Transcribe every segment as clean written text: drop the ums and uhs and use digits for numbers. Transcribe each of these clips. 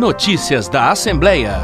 Notícias da Assembleia.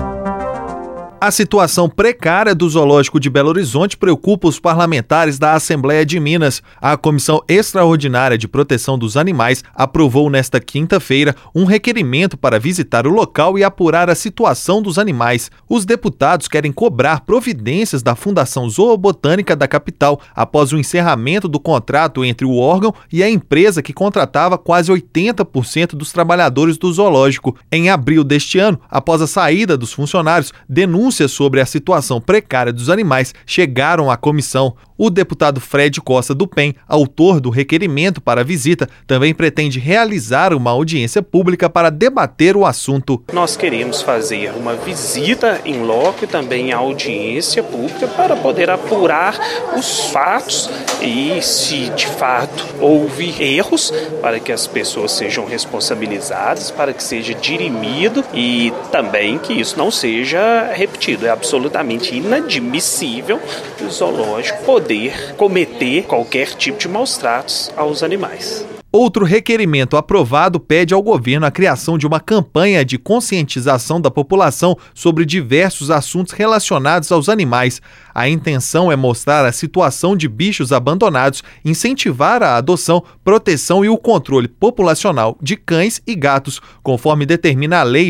A situação precária do Zoológico de Belo Horizonte preocupa os parlamentares da Assembleia de Minas. A Comissão Extraordinária de Proteção dos Animais aprovou nesta quinta-feira um requerimento para visitar o local e apurar a situação dos animais. Os deputados querem cobrar providências da Fundação Zoobotânica da capital após o encerramento do contrato entre o órgão e a empresa que contratava quase 80% dos trabalhadores do zoológico. Em abril deste ano, após a saída dos funcionários, denúncias sobre a situação precária dos animais chegaram à comissão. O deputado Fred Costa do PEN, autor do requerimento para a visita, também pretende realizar uma audiência pública para debater o assunto. Nós queremos fazer uma visita em loco e também a audiência pública para poder apurar os fatos e, se de fato houve erros, para que as pessoas sejam responsabilizadas, para que seja dirimido e também que isso não seja repetido. É absolutamente inadmissível o zoológico poder cometer qualquer tipo de maus-tratos aos animais. Outro requerimento aprovado pede ao governo a criação de uma campanha de conscientização da população sobre diversos assuntos relacionados aos animais. A intenção é mostrar a situação de bichos abandonados, incentivar a adoção, proteção e o controle populacional de cães e gatos, conforme determina a Lei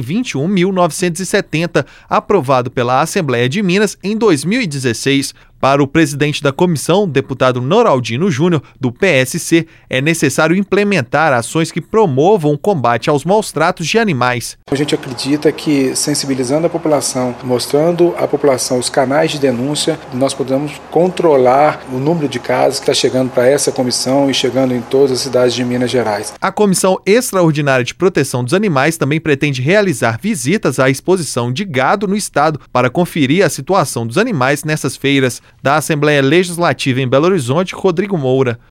21.970, aprovado pela Assembleia de Minas em 2016. Para o presidente da comissão, deputado Noraldino Júnior, do PSC, é necessário implementar ações que promovam o combate aos maus-tratos de animais. A gente acredita que, sensibilizando a população, mostrando à população os canais de denúncia, nós podemos controlar o número de casos que está chegando para essa comissão e chegando em todas as cidades de Minas Gerais. A Comissão Extraordinária de Proteção dos Animais também pretende realizar visitas à exposição de gado no estado para conferir a situação dos animais nessas feiras. Da Assembleia Legislativa em Belo Horizonte, Rodrigo Moura.